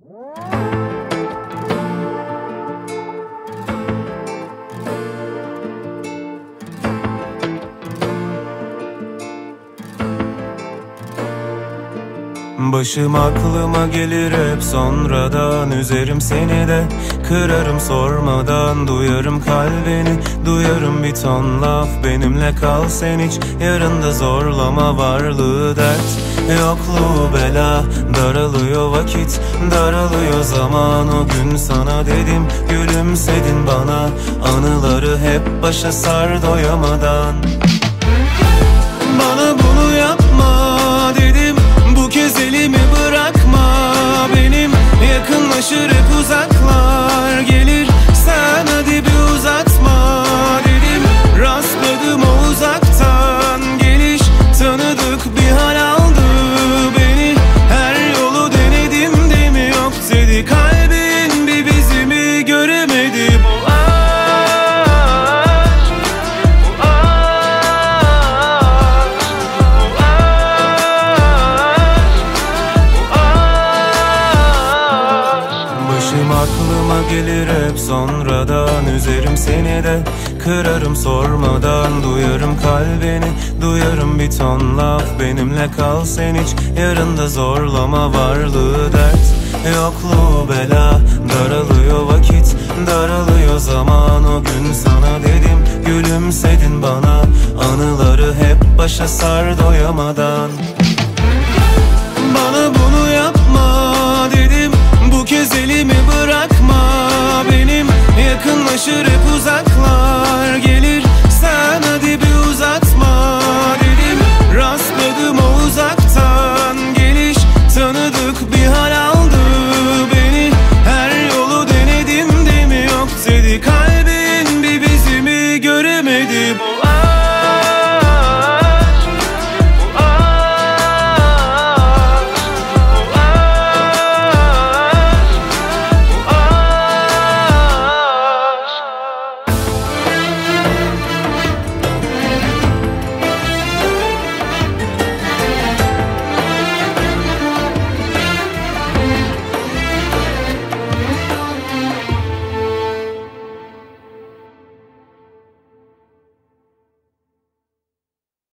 Başım aklıma gelir hep sonradan, üzerim seni de kırarım sormadan. Duyarım kalbini, duyarım bir ton laf, benimle kal sen hiç, yarında zorlama varlığı dert, yokluğu bela. Daralıyor vakit, daralıyor zaman, o gün sana dedim gülümsedin bana. Anıları hep başa sar doyamadan. Bana bunu yapma dedim, bu kez elimi bırakma benim. Yakınlaşır hep uzaklar gelir, sen hadi bir uzatma dedim. Rastladım o uzaktan geliş, tanıdık bir hal aldı beni. Her yolu denedim de mi yok dedi, kalbin bir bizimi göremedi. Bu aklıma gelir hep sonradan, üzerim seni de kırarım sormadan. Duyarım kalbini, duyarım bir ton laf, benimle kal sen hiç, yarında zorlama varlığı dert, yokluğu bela. Daralıyor vakit, daralıyor zaman, o gün sana dedim gülümsedin bana. Anıları hep başa sar doyamadan. Bana bunu yapma dedim, bu kez elimi bırakma benim. Yakınlaşır